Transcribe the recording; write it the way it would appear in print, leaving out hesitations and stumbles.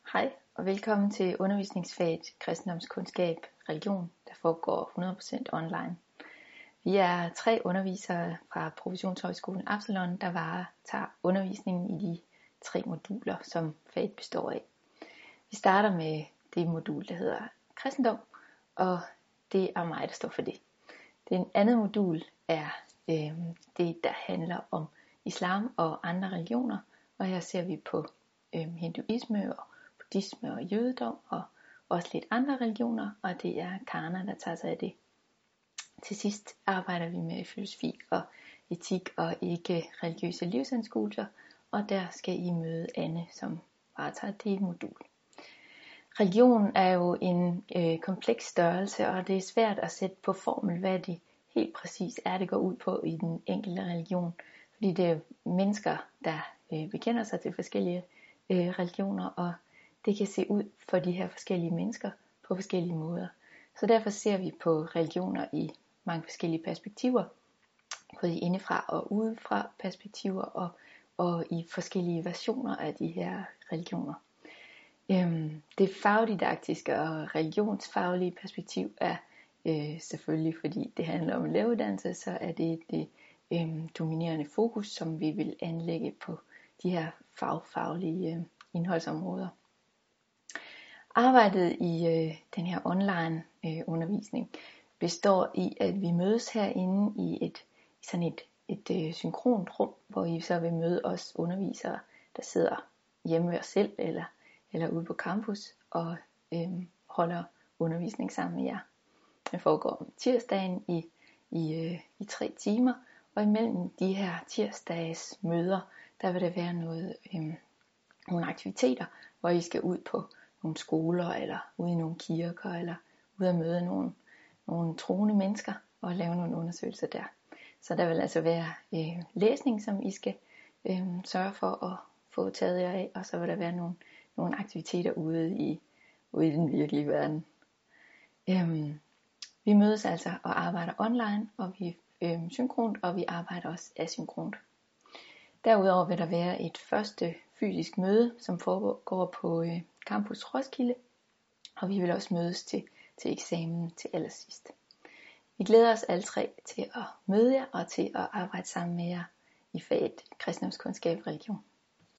Hej og velkommen til undervisningsfaget kristendomskundskab religion, der foregår 100% online. Vi er 3 undervisere fra Professionshøjskolen Absalon, der tager undervisningen i de 3 moduler, som faget består af. Vi starter med det modul, der hedder kristendom, og det er mig, der står for det. Det andet modul er det, der handler om islam og andre religioner, og her ser vi på hinduisme og buddhisme og jødedom og også lidt andre religioner, og det er Karna, der tager sig af det. Til sidst arbejder vi med filosofi og etik og ikke religiøse livsanskuelser, og der skal I møde Anne, som varetager det modul. Religion er jo en kompleks størrelse, og det er svært at sætte på formel, hvad det helt præcis er, det går ud på i den enkelte religion. Fordi det er mennesker, der bekender sig til forskellige religioner, og det kan se ud for de her forskellige mennesker på forskellige måder. Så derfor ser vi på religioner i mange forskellige perspektiver, både indefra og udefra perspektiver, og i forskellige versioner af de her religioner. Det fagdidaktiske og religionsfaglige perspektiv er selvfølgelig, fordi det handler om læreruddannelse, så er det dominerende fokus, som vi vil anlægge på de her faglige indholdsområder. Arbejdet i den her online undervisning består i, at vi mødes herinde i et synkront rum, hvor I så vil møde os undervisere, der sidder hjemme ved os selv eller ude på campus og holder undervisning sammen med jer. Det foregår om tirsdagen i 3 timer, og imellem de her tirsdags møder, der vil der være nogle aktiviteter, hvor I skal ud på nogle skoler, eller ude i nogle kirker, eller ude at møde nogle troende mennesker, og lave nogle undersøgelser der. Så der vil altså være læsning, som I skal sørge for at få taget jer af, og så vil der være nogle aktiviteter ude i den virkelige verden. Vi mødes altså og arbejder online, og vi synkront, og vi arbejder også asynkront. Derudover vil der være et første fysisk møde, som foregår på Campus Roskilde, og vi vil også mødes til eksamen til allersidst. Vi glæder os alle 3 til at møde jer og til at arbejde sammen med jer i faget kristendomskundskab religion.